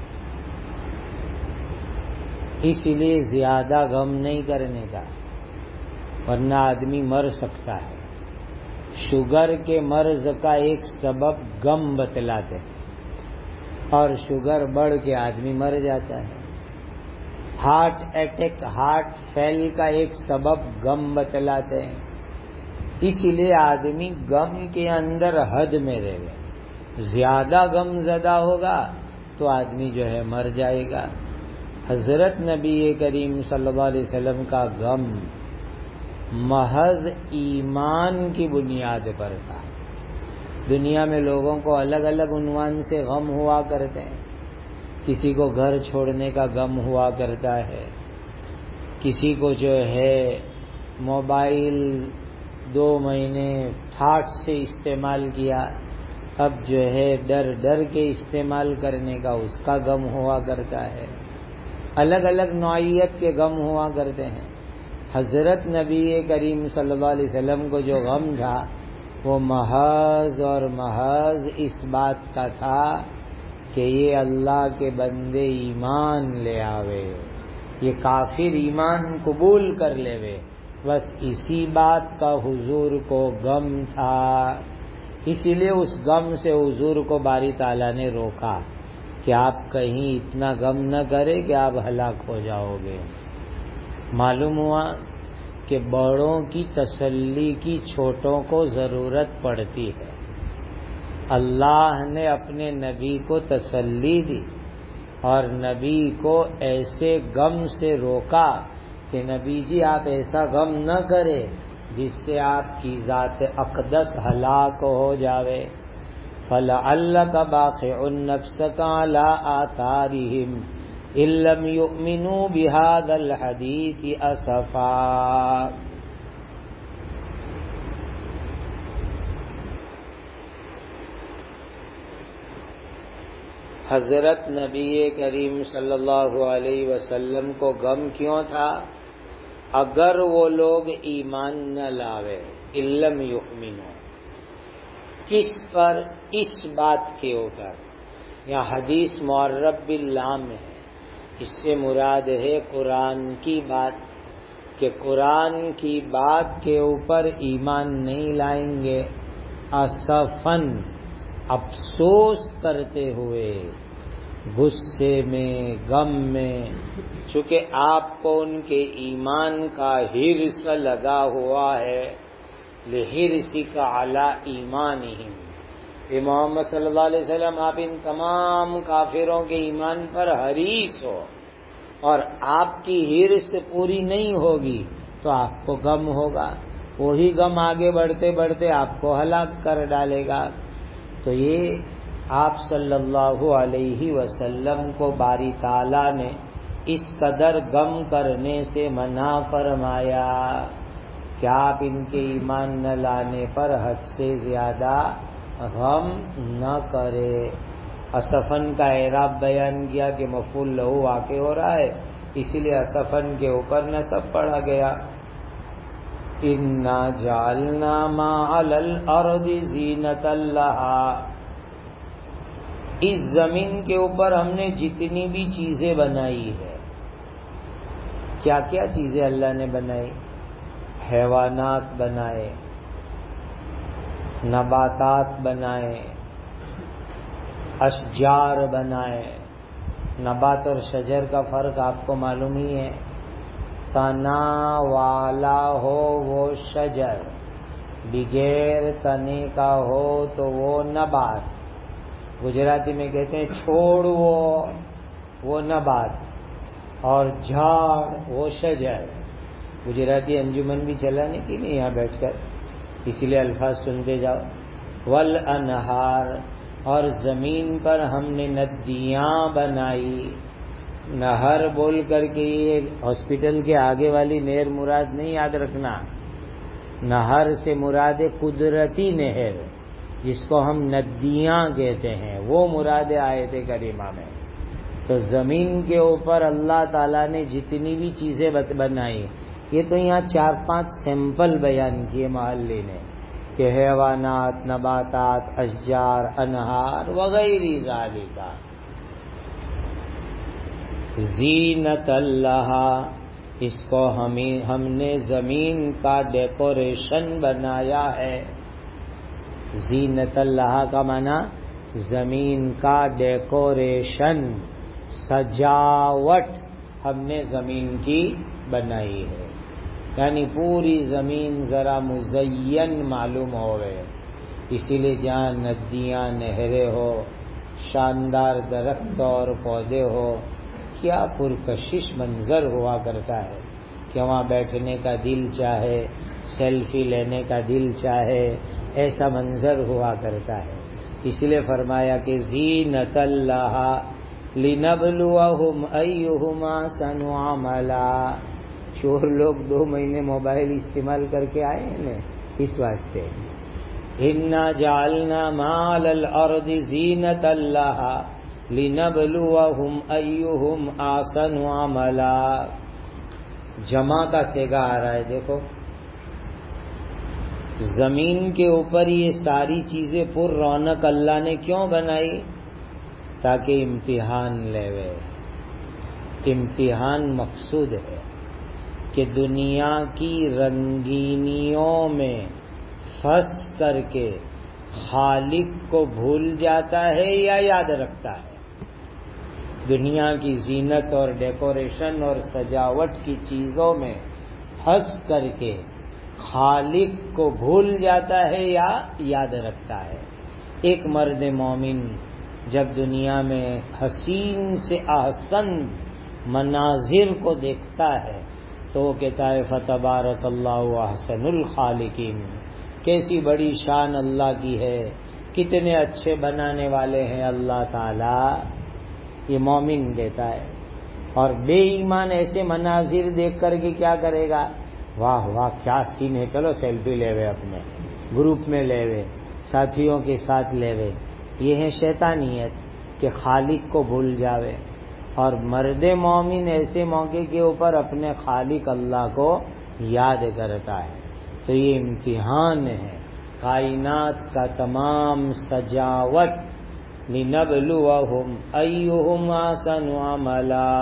اس لیے زیادہ غم نہیں کرنے کا، ورنہ آدمی مر سکتا ہے. شوگر کے مرض کا ایک سبب غم بتلاتے ہیں، اور شوگر بڑھ کے آدمی مر جاتا ہے. ہارٹ اٹیک، ہارٹ فیل کا ایک سبب غم بتلاتے ہیں. اس لیے آدمی غم کے اندر حد میں رہے گا. زیادہ غم زدہ ہوگا تو آدمی جو ہے مر جائے گا۔ حضرت نبی کریم صلی اللہ علیہ وسلم کا غم محض ایمان کی بنیاد پر تھا۔ دنیا میں لوگوں کو الگ الگ عنوان سے غم ہوا کرتے ہیں، کسی کو گھر چھوڑنے کا غم ہوا کرتا ہے، کسی کو جو ہے موبائل 2 مہینے ٹھاٹ سے استعمال کیا، اب جو ہے ڈر ڈر کے استعمال کرنے کا اس کا غم ہوا کرتا ہے، الگ الگ نوعیت کے غم ہوا کرتے ہیں۔ حضرت نبی کریم صلی اللہ علیہ وسلم کو جو غم تھا وہ محض اور محض اس بات کا تھا کہ یہ اللہ کے بندے ایمان لے آوے، یہ کافر ایمان قبول کر لے، بس اسی بات کا حضور کو غم تھا۔ اسی لیے اس غم سے حضور کو باری تعالیٰ نے روکا کہ آپ کہیں اتنا غم نہ کرے کہ آپ ہلاک ہو جاؤ گے۔ معلوم ہوا کہ بڑوں کی تسلی کی چھوٹوں کو ضرورت پڑتی ہے۔ اللہ نے اپنے نبی کو تسلی دی اور نبی کو ایسے غم سے روکا کہ نبی جی آپ ایسا غم نہ کرے جس سے آپ کی ذات اقدس ہلاک ہو جاوے۔ فَلَعَلَّكَ بَاخِعٌ نَفْسَكَ عَلَىٰ آثَارِهِمْ إِن لَّمْ يُؤْمِنُوا بِهَٰذَا الْحَدِيثِ أَسَفًا۔ حضرت نبی کریم صلی اللہ علیہ وسلم کو غم کیوں تھا؟ اگر وہ لوگ ایمان نہ لاوے، إِن لَّمْ يُؤْمِنُوا، کس پر؟ اس بات کے اوپر۔ یا حدیث معرب باللام ہے، اس سے مراد ہے قرآن کی بات، کہ قرآن کی بات کے اوپر ایمان نہیں لائیں گے، اسفن، افسوس کرتے ہوئے، غصے میں، غم میں، چونکہ آپ کو ان کے ایمان کا حرص لگا ہوا ہے، لحرصک علی ایمانہم، کہ محمد صلی اللہ علیہ وسلم آپ ان تمام کافروں کے ایمان پر حریص ہو اور آپ کی حرص پوری نہیں ہوگی تو آپ کو غم ہوگا، وہی غم آگے بڑھتے بڑھتے آپ کو ہلاک کر ڈالے گا۔ تو یہ آپ صلی اللہ علیہ وسلم کو باری تعالیٰ نے اس قدر غم کرنے سے منع فرمایا کہ آپ ان کے ایمان نہ لانے پر حد سے زیادہ غم نہ کرے۔ اسفن کا اعراب بیان کیا کہ مفعول لہ واقع ہو رہا ہے، اسی لیے اسفن کے اوپر نصب پڑھا گیا۔ انا جعلنا ما علی الارض زینۃ لہا، اس زمین کے اوپر ہم نے جتنی بھی چیزیں بنائی ہے، کیا کیا چیزیں اللہ نے بنائی؟ حیوانات بنائے، نباتات بنائے، اشجار بنائے۔ نبات اور شجر کا فرق آپ کو معلوم ہی ہے، تنا والا ہو وہ شجر، بغیر تنے کا ہو تو وہ نبات۔ گجراتی میں کہتے ہیں چھوڑ وہ نبات، اور جھاڑ وہ شجر۔ گجراتی انجمن بھی چلانے کی نہیں یہاں بیٹھ کر، اسی لیے الفاظ سنتے جاؤ۔ والانہار، اور زمین پر ہم نے ندیاں بنائی۔ نہر بول کر کے یہ ہاسپٹل کے آگے والی نہر مراد نہیں یاد رکھنا، نہر سے مراد قدرتی نہر جس کو ہم ندیاں کہتے ہیں، وہ مراد آیت کریمہ میں۔ تو زمین کے اوپر اللہ تعالیٰ نے جتنی بھی چیزیں بنائی، یہ تو یہاں 4-5 سیمپل بیان کیے محلے نے، کہ حیوانات، نباتات، اشجار، انہار وغیرہ ذالک، زینت اللہ، اس کو ہم نے زمین کا ڈیکوریشن بنایا ہے۔ زینت اللہ کا معنی زمین کا ڈیکوریشن، سجاوٹ ہم نے زمین کی بنائی ہے، یعنی پوری زمین ذرا مزین معلوم ہو گئے۔ اسی لیے جہاں ندیاں، نہریں ہو، شاندار درخت اور پودے ہو، کیا پرکشش منظر ہوا کرتا ہے کہ وہاں بیٹھنے کا دل چاہے، سیلفی لینے کا دل چاہے، ایسا منظر ہوا کرتا ہے۔ اس لیے فرمایا کہ زینت اللہ لنبلوہم ایہم احسن عملا۔ چور لوگ 2 مہینے موبائل استعمال کر کے آئے ہیں نا، اس واسطے انا جعلنا ما علی الارض زینت اللہ لنبلوہم ایہم احسن عملا۔ جمع کا صیغہ آ رہا ہے، دیکھو زمین کے اوپر یہ ساری چیزیں پر رونق اللہ نے کیوں بنائی؟ تاکہ امتحان لیوے۔ امتحان مقصود ہے کہ دنیا کی رنگینیوں میں پھنس کر کے خالق کو بھول جاتا ہے یا یاد رکھتا ہے۔ دنیا کی زینت اور ڈیکوریشن اور سجاوٹ کی چیزوں میں پھنس کر کے خالق کو بھول جاتا ہے یا یاد رکھتا ہے۔ ایک مرد مومن جب دنیا میں حسین سے احسن مناظر کو دیکھتا ہے تو وہ کہتا ہے فتبارک اللہ احسن الخالقین، کیسی بڑی شان اللہ کی ہے، کتنے اچھے بنانے والے ہیں اللہ تعالی۔ یہ مومن دیتا ہے۔ اور بے ایمان ایسے مناظر دیکھ کر کے کیا کرے گا؟ واہ واہ کیا سین ہے، چلو سیلفی لے وے، اپنے گروپ میں لے وے، ساتھیوں کے ساتھ لے وے۔ یہ ہے شیطانیت کہ خالق کو بھول جاوے۔ اور مرد مومن ایسے موقع کے اوپر اپنے خالق اللہ کو یاد کرتا ہے۔ تو یہ امتحان ہے کائنات کا تمام سجاوٹ، لنبلوہم ایہم احسن عملا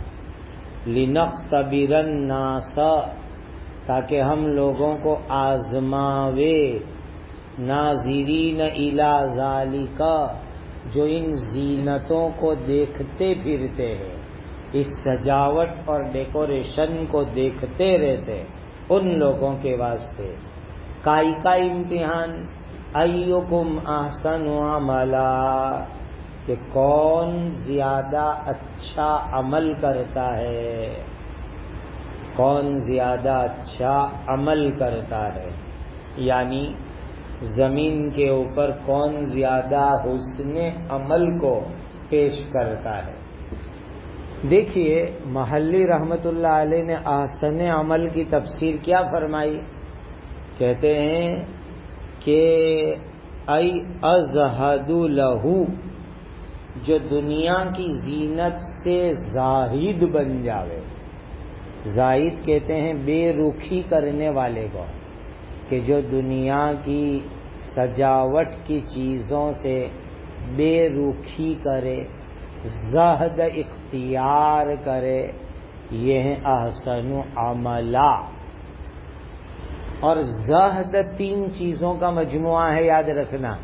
لنختبر الناس، تاکہ ہم لوگوں کو آزماوے، ناظرین الی ذالک، جو ان زینتوں کو دیکھتے پھرتے ہیں، اس سجاوٹ اور ڈیکوریشن کو دیکھتے رہتے، ان لوگوں کے واسطے کائی کا امتحان، ایکم احسن عملا، کہ کون زیادہ اچھا عمل کرتا ہے، کون زیادہ اچھا عمل کرتا ہے، یعنی زمین کے اوپر کون زیادہ حسن عمل کو پیش کرتا ہے۔ دیکھیے محلی رحمت اللہ علیہ نے احسن عمل کی تفسیر کیا فرمائی؟ کہتے ہیں کہ ای ازہد لہو، جو دنیا کی زینت سے زاہد بن جاوے۔ زاہد کہتے ہیں بے رخی کرنے والے کو، کہ جو دنیا کی سجاوٹ کی چیزوں سے بے رخی کرے، زہد اختیار کرے، یہ ہے احسن عملا۔ اور زہد 3 چیزوں کا مجموعہ ہے، یاد رکھنا۔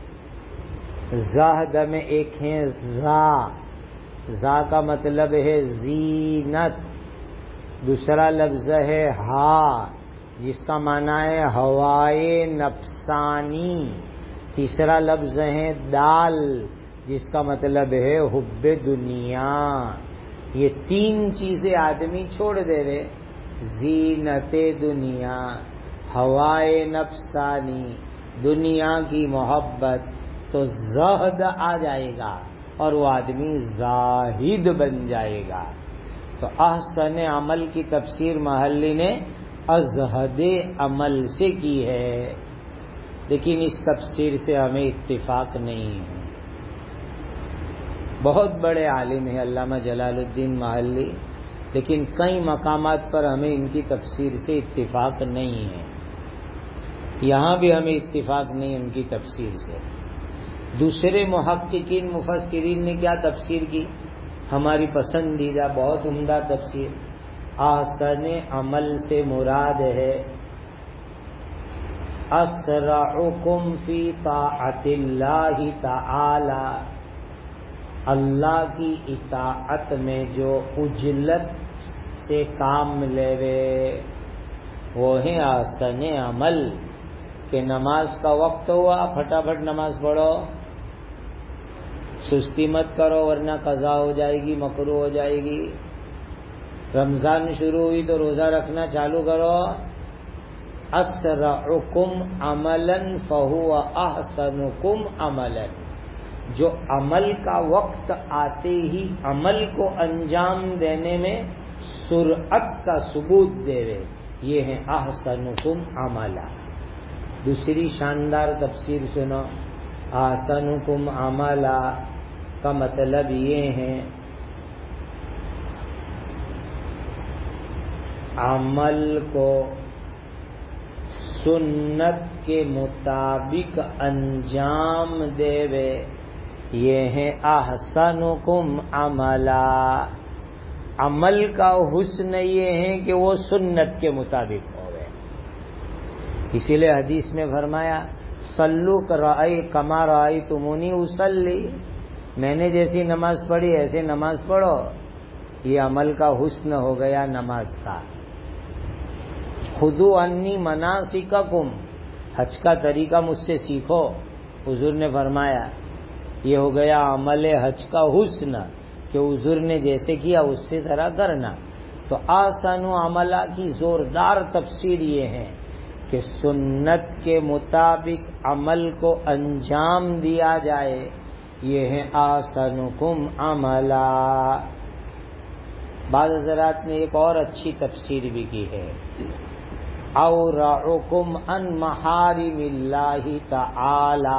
زہد میں ایک ہے زا کا مطلب ہے زینت، دوسرا لفظ ہے ہا جس کا معنی ہے ہوائے نفسانی، تیسرا لفظ ہے دال جس کا مطلب ہے حب دنیا۔ یہ 3 چیزیں آدمی چھوڑ دے رہے، زینت دنیا، ہوائے نفسانی، دنیا کی محبت، تو زہد آ جائے گا اور وہ آدمی زاہد بن جائے گا۔ تو احسن عمل کی تفسیر محلی نے ازہد عمل سے کی ہے، لیکن اس تفسیر سے ہمیں اتفاق نہیں ہے۔ بہت بڑے عالم ہیں علامہ جلال الدین محلی، لیکن کئی مقامات پر ہمیں ان کی تفسیر سے اتفاق نہیں ہے۔ یہاں بھی ہمیں اتفاق نہیں ان کی تفسیر سے۔ دوسرے محققین مفسرین نے کیا تفسیر کی؟ ہماری پسندیدہ بہت عمدہ تفسیر، احسن عمل سے مراد ہے اسرعکم فی طاعت اللہ تعالی، اللہ کی اطاعت میں جو عجلت سے کام لیوے، وہ ہے احسن عمل۔ کہ نماز کا وقت ہوا، پھٹافٹ نماز پڑھو، سستی مت کرو ورنہ قضا ہو جائے گی، مکروہ ہو جائے گی۔ رمضان شروع ہوئی تو روزہ رکھنا چالو کرو۔ اسرعکم عملا فہو احسنکم عملا، جو عمل کا وقت آتے ہی عمل کو انجام دینے میں سرعت کا ثبوت دے رہے، یہ ہے احسنکم عملا۔ دوسری شاندار تفسیر سنو، احسنکم عملا کا مطلب یہ ہے عمل کو سنت کے مطابق انجام دے وے، یہ ہے احسنکم عملا۔ عمل کا حسن یہ ہے کہ وہ سنت کے مطابق ہوئے۔ اسی لیے حدیث میں فرمایا صلو کما رأیتمونی اصلی، میں نے جیسی نماز پڑھی ایسے نماز پڑھو، یہ عمل کا حسن ہو گیا نماز کا۔ خذوا عنی مناسککم، حج کا طریقہ مجھ سے سیکھو، حضور نے فرمایا یہ ہو گیا عمل حج کا حسن کہ حضور نے جیسے کیا اس سے طرح کرنا۔ تو احسن عملہ کی زوردار تفسیر یہ ہے کہ سنت کے مطابق عمل کو انجام دیا جائے، یہ ہے احسنکم عملا۔ بعض حضرات نے ایک اور اچھی تفسیر بھی کی ہے، اورعکم عن محارم اللہ تعالی،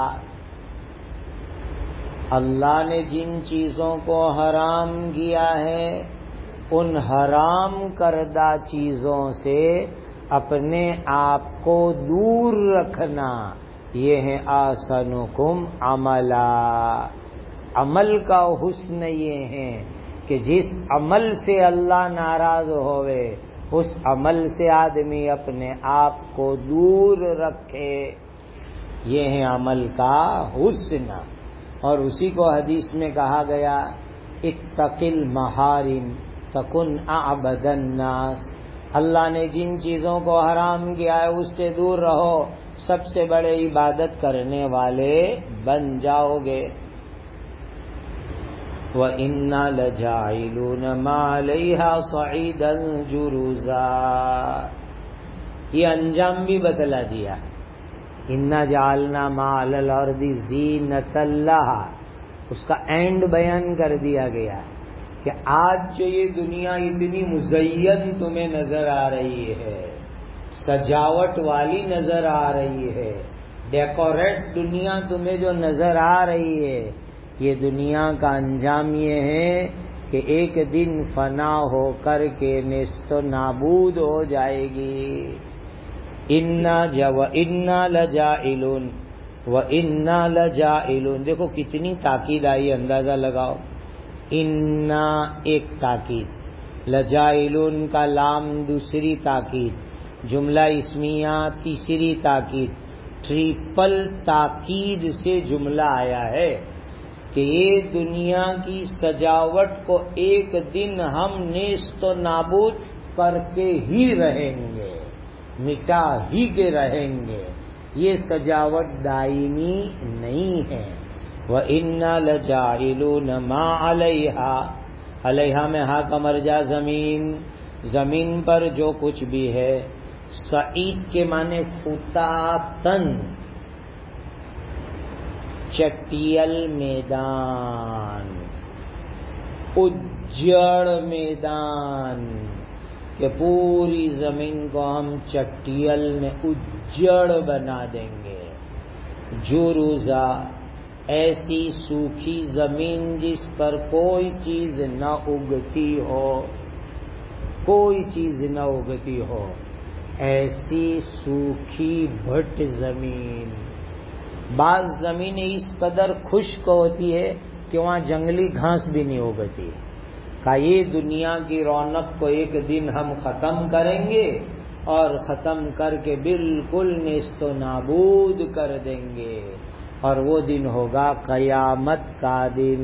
اللہ نے جن چیزوں کو حرام کیا ہے ان حرام کردہ چیزوں سے اپنے آپ کو دور رکھنا، یہ ہے احسنکم عملا۔ عمل کا حسن یہ ہے کہ جس عمل سے اللہ ناراض ہوئے اس عمل سے آدمی اپنے آپ کو دور رکھے، یہ ہے عمل کا حسن۔ اور اسی کو حدیث میں کہا گیا اتق المحارم تکن اعبد الناس، اللہ نے جن چیزوں کو حرام کیا ہے اس سے دور رہو، سب سے بڑے عبادت کرنے والے بن جاؤ گے۔ وَإِنَّا لَجَاعِلُونَ مَا عَلَيْهَا صَعِيدًا جُرُزًا، یہ انجام بھی بتلا دیا۔ اِنَّا جَعَلْنَا مَا عَلَى الْأَرْضِ زِینَةً لَهَا، اس کا اینڈ بیان کر دیا گیا کہ آج جو یہ دنیا اتنی مزین تمہیں نظر آ رہی ہے، سجاوٹ والی نظر آ رہی ہے، ڈیکوریٹ دنیا تمہیں جو نظر آ رہی ہے، یہ دنیا کا انجام یہ ہے کہ ایک دن فنا ہو کر کے نیست و نابود ہو جائے گی۔ اِنَّا لَجَاعِلُونَ وَإِنَّا لَجَاعِلُونَ، دیکھو کتنی تاکید آئی، اندازہ لگاؤ۔ اِنَّا ایک تاکید، لَجَاعِلُونَ کا لام دوسری تاکید، جملہ اسمیہ تیسری تاکید، ٹریپل تاکید سے جملہ آیا ہے کہ یہ دنیا کی سجاوٹ کو ایک دن ہم نیست و نابود کر کے ہی رہیں گے، مٹا ہی کے رہیں گے، یہ سجاوٹ دائمی نہیں ہے۔ وَإِنَّا لَجَاعِلُونَ مَا عَلَيْهَا، علیہا میں ہا کا مرجع زمین، زمین پر جو کچھ بھی ہے، سعید کے معنی فتاتن، چٹیل میدان، اجڑ میدان، کہ پوری زمین کو ہم چٹیل میں اجڑ بنا دیں گے۔ جروزا، ایسی سوکھی زمین جس پر کوئی چیز نہ اگتی ہو، کوئی چیز نہ اگتی ہو، ایسی سوکھی بھٹ زمین۔ بعض زمینیں اس قدر خشک ہوتی ہے کہ وہاں جنگلی گھاس بھی نہیں اگتی، کہ یہ دنیا کی رونق کو ایک دن ہم ختم کریں گے اور ختم کر کے بالکل نیست و نابود کر دیں گے، اور وہ دن ہوگا قیامت کا دن۔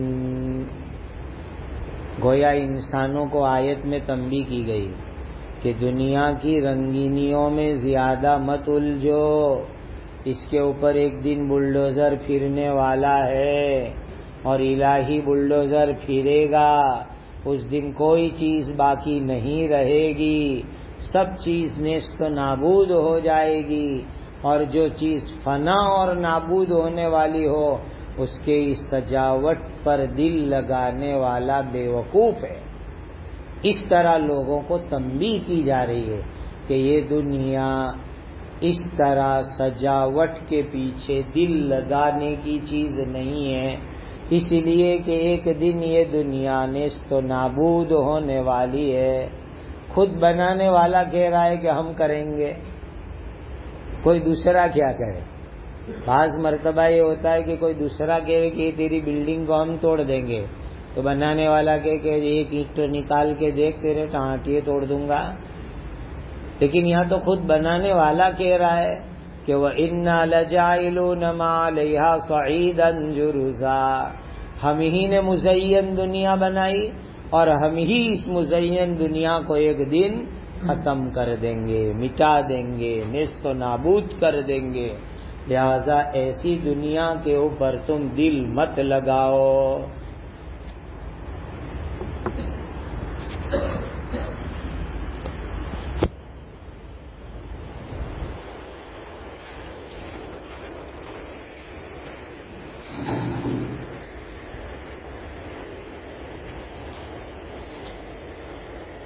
گویا انسانوں کو آیت میں تنبیہ کی گئی کہ دنیا کی رنگینیوں میں زیادہ مت الجھو، اس کے اوپر ایک دن بلڈوزر پھرنے والا ہے، اور الہی بلڈوزر پھرے گا، اس دن کوئی چیز باقی نہیں رہے گی، سب چیز نیست و نابود ہو جائے گی، اور جو چیز فنا اور نابود ہونے والی ہو اس کے سجاوٹ پر دل لگانے والا بے وقوف ہے۔ اس طرح لوگوں کو تنبیہ کی جا رہی ہے کہ یہ دنیا اس طرح سجاوٹ کے پیچھے دل لگانے کی چیز نہیں ہے، اس لیے کہ ایک دن یہ دنیا نیست و نابود ہونے والی ہے۔ خود بنانے والا کہہ رہا ہے کہ ہم کریں گے، کوئی دوسرا کیا کرے؟ بعض مرتبہ یہ ہوتا ہے کہ کوئی دوسرا کہے کہ تیری بلڈنگ کو ہم توڑ دیں گے، تو بنانے والا کہ ایک اینٹ نکال کے دیکھ تیرے ٹانٹیے توڑ دوں گا۔ لیکن یہاں تو خود بنانے والا کہہ رہا ہے کہ وَإِنَّا لَجَاعِلُونَ مَا عَلَيْهَا صَعِيدًا جُرُزًا، ہم ہی نے مزین دنیا بنائی اور ہم ہی اس مزین دنیا کو ایک دن ختم کر دیں گے، مٹا دیں گے، نیست و نابود کر دیں گے، لہذا ایسی دنیا کے اوپر تم دل مت لگاؤ۔